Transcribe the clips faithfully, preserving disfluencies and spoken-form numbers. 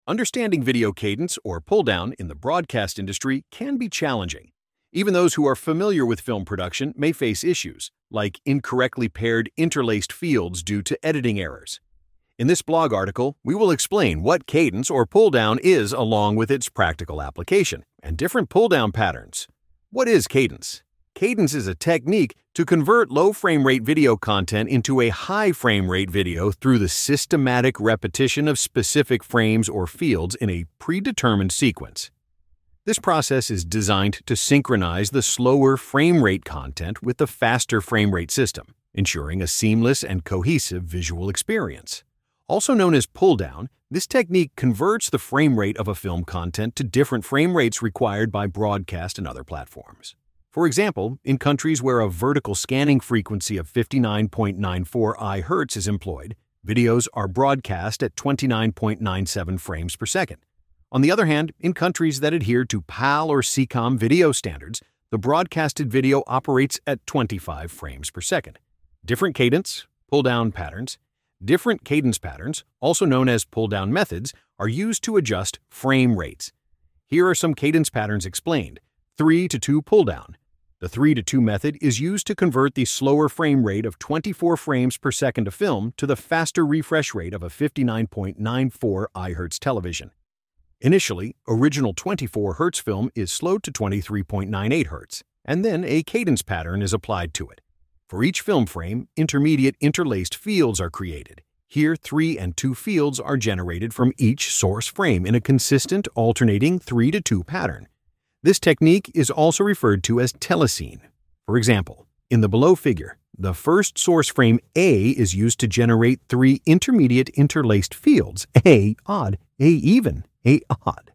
Understanding video cadence or pull-down in the broadcast industry can be challenging. Even those who are familiar with film production may face issues, like incorrectly paired interlaced fields due to editing errors. In this blog article, we will explain what cadence or pull-down is along with its practical application and different pull-down patterns. What is cadence? Cadence is a technique to convert low frame rate video content into a high frame rate video through the systematic repetition of specific frames or fields in a predetermined sequence. This process is designed to synchronize the slower frame rate content with the faster frame rate system, ensuring a seamless and cohesive visual experience. Also known as pull-down, this technique converts the frame rate of a film content to different frame rates required by broadcast and other platforms. For example, in countries where a vertical scanning frequency of fifty-nine point nine four gigahertz is employed, videos are broadcast at twenty-nine point nine seven frames per second. On the other hand, in countries that adhere to PAL or C COM video standards, the broadcasted video operates at twenty-five frames per second. Different cadence, pull-down patterns. Different cadence patterns, also known as pull-down methods, are used to adjust frame rates. Here are some cadence patterns explained. three to two pull-down. The three to two method is used to convert the slower frame rate of twenty-four frames per second of film to the faster refresh rate of a fifty-nine point nine four gigahertz television. Initially, original twenty-four hertz film is slowed to twenty-three point nine eight hertz, and then a cadence pattern is applied to it. For each film frame, intermediate interlaced fields are created. Here, three and two fields are generated from each source frame in a consistent alternating three to two pattern. This technique is also referred to as telecine. For example, in the below figure, the first source frame A is used to generate three intermediate interlaced fields, A odd, A even, A odd.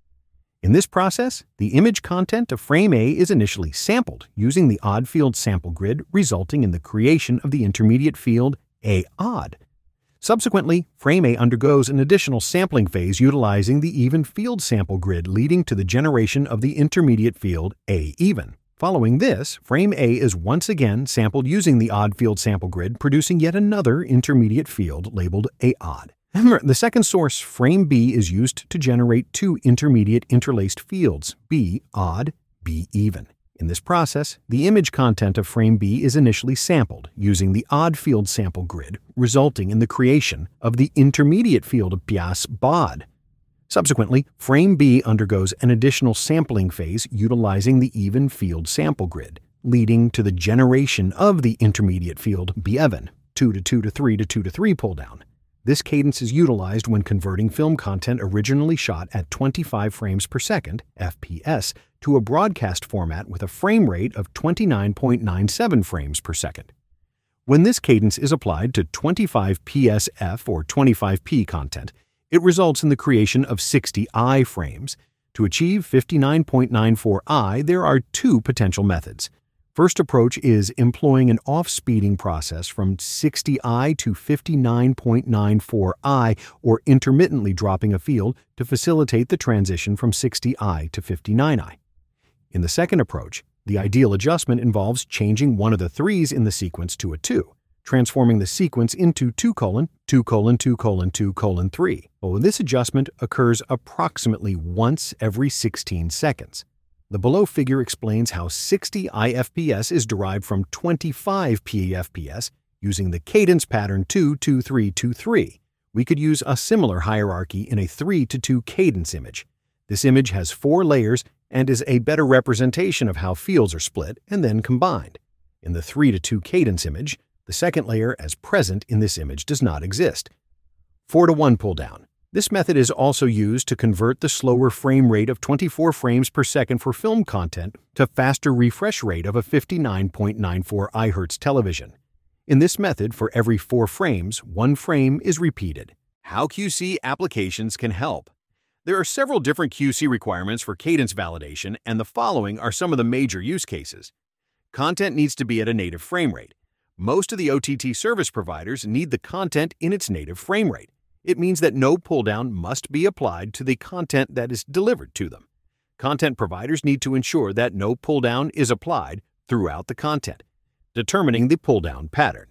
In this process, the image content of frame A is initially sampled using the odd field sample grid, resulting in the creation of the intermediate field A odd. Subsequently, frame A undergoes an additional sampling phase utilizing the even field sample grid, leading to the generation of the intermediate field A even. Following this, frame A is once again sampled using the odd field sample grid, producing yet another intermediate field labeled A odd. The second source, frame B, is used to generate two intermediate interlaced fields, B odd, B even. In this process, the image content of frame B is initially sampled using the odd field sample grid, resulting in the creation of the intermediate field bias bod. Subsequently, frame B undergoes an additional sampling phase utilizing the even field sample grid, leading to the generation of the intermediate field B-even, two to two to three to two to three pull-down. This cadence is utilized when converting film content originally shot at twenty-five frames per second, F P S, to a broadcast format with a frame rate of twenty-nine point nine seven frames per second. When this cadence is applied to twenty-five P S F or twenty-five P content, it results in the creation of sixty I frames. To achieve fifty-nine point nine four I, there are two potential methods. First approach is employing an off-speeding process from sixty I to fifty-nine point nine four I, or intermittently dropping a field to facilitate the transition from sixty I to fifty-nine I. In the second approach, the ideal adjustment involves changing one of the threes in the sequence to a two, transforming the sequence into two colon two colon two colon two colon three. Well, this adjustment occurs approximately once every sixteen seconds. The below figure explains how sixty I F P S is derived from twenty-five P F P S using the cadence pattern two two three two three. We could use a similar hierarchy in a three to two cadence image. This image has four layers and is a better representation of how fields are split and then combined. In the three to two cadence image, the second layer as present in this image does not exist. four to one pull-down. This method is also used to convert the slower frame rate of twenty-four frames per second for film content to faster refresh rate of a fifty-nine point nine four gigahertz television. In this method, for every four frames, one frame is repeated. How Q C applications can help. There are several different Q C requirements for cadence validation, and the following are some of the major use cases. Content needs to be at a native frame rate. Most of the O T T service providers need the content in its native frame rate. It means that no pull-down must be applied to the content that is delivered to them. Content providers need to ensure that no pull-down is applied throughout the content. Determining the pull-down pattern.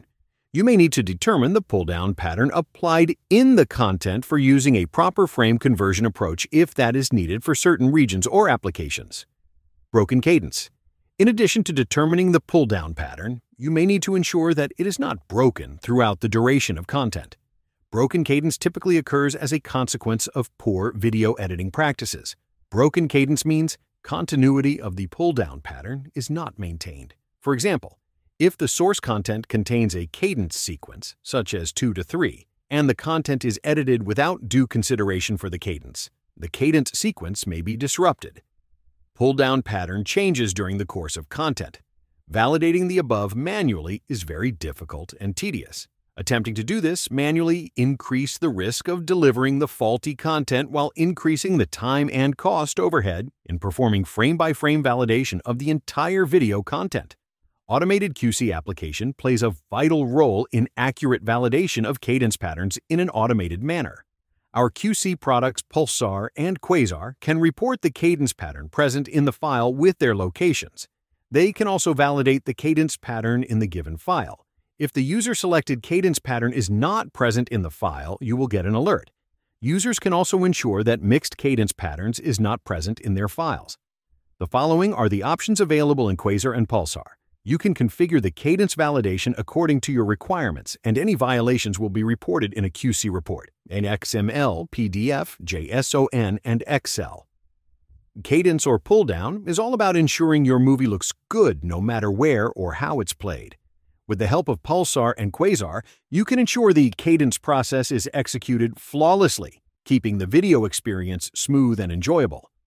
You may need to determine the pull-down pattern applied in the content for using a proper frame conversion approach if that is needed for certain regions or applications. Broken cadence. In addition to determining the pull-down pattern, you may need to ensure that it is not broken throughout the duration of content. Broken cadence typically occurs as a consequence of poor video editing practices. Broken cadence means continuity of the pull-down pattern is not maintained. For example, if the source content contains a cadence sequence, such as two to three, and the content is edited without due consideration for the cadence, the cadence sequence may be disrupted. Pull-down pattern changes during the course of content. Validating the above manually is very difficult and tedious. Attempting to do this manually increase the risk of delivering the faulty content while increasing the time and cost overhead in performing frame-by-frame validation of the entire video content. Automated Q C application plays a vital role in accurate validation of cadence patterns in an automated manner. Our Q C products Pulsar and Quasar can report the cadence pattern present in the file with their locations. They can also validate the cadence pattern in the given file. If the user-selected cadence pattern is not present in the file, you will get an alert. Users can also ensure that mixed cadence patterns is not present in their files. The following are the options available in Quasar and Pulsar. You can configure the cadence validation according to your requirements, and any violations will be reported in a Q C report, in X M L, P D F, JSON, and Excel. Cadence or pull-down is all about ensuring your movie looks good no matter where or how it's played. With the help of Pulsar and Quasar, you can ensure the cadence process is executed flawlessly, keeping the video experience smooth and enjoyable.